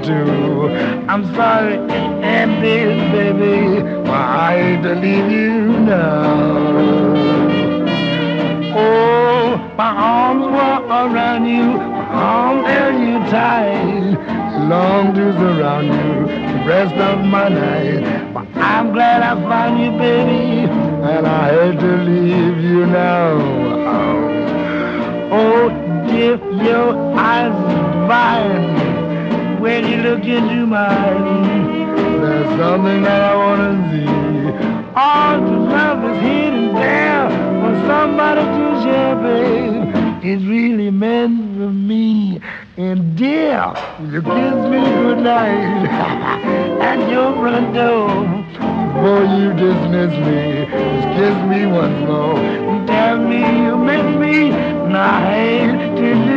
too. I'm sorry it ended, baby, but I hate to leave you now. Oh, my arms were around you, my arms held you tight. Long to surround you the rest of my night. But I'm glad I found you, baby, and I hate to leave you now. Oh, if your eyes are divine, when you look into mine, there's something that I wanna see. All the love is hidden there for somebody to share, babe. It's really meant for me. And dear, you kiss me goodnight at your front door. Before you dismiss me, just kiss me once more. And tell me you miss me, and I hate to